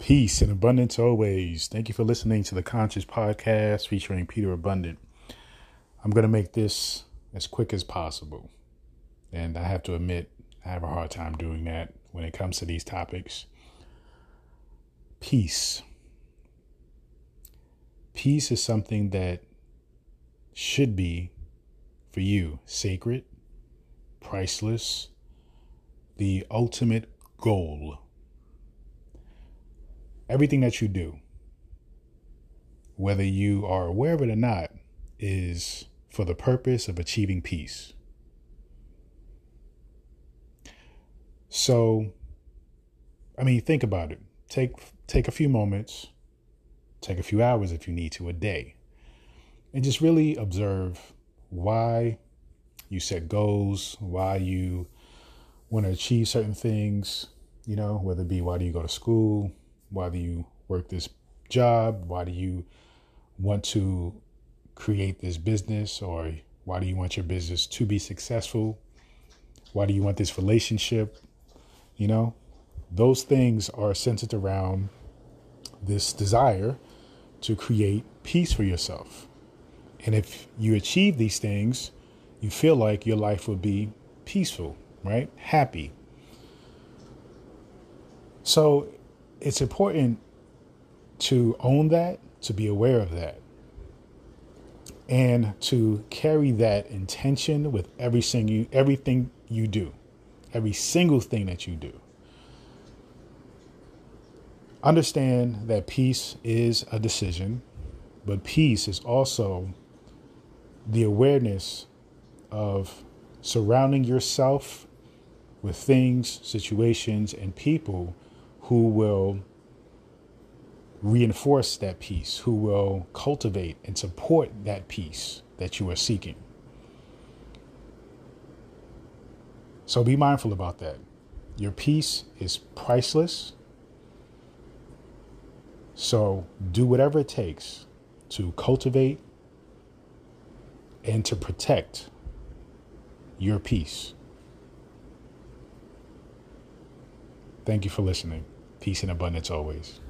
Peace and abundance always. Thank you for listening to the Conscious Podcast featuring Peter Abundant. I'm going to make this as quick as possible. And I have to admit, I have a hard time doing that when it comes to these topics. Peace. Peace is something that should be, for you, sacred, priceless, the ultimate goal. Everything that you do, whether you are aware of it or not, is for the purpose of achieving peace. So, think about it. Take a few moments, take a few hours if you need to, a day, and just really observe why you set goals, why you want to achieve certain things, whether it be why do you go to school, why do you work this job? Why do you want to create this business? Or why do you want your business to be successful? Why do you want this relationship? Those things are centered around this desire to create peace for yourself. And if you achieve these things, you feel like your life would be peaceful, right? Happy. So it's important to own that, to be aware of that, and to carry that intention with everything you do, every single thing that you do. Understand that peace is a decision, but peace is also the awareness of surrounding yourself with things, situations, and people who will reinforce that peace, who will cultivate and support that peace that you are seeking. So be mindful about that. Your peace is priceless. So do whatever it takes to cultivate and to protect your peace. Thank you for listening. Peace and abundance always.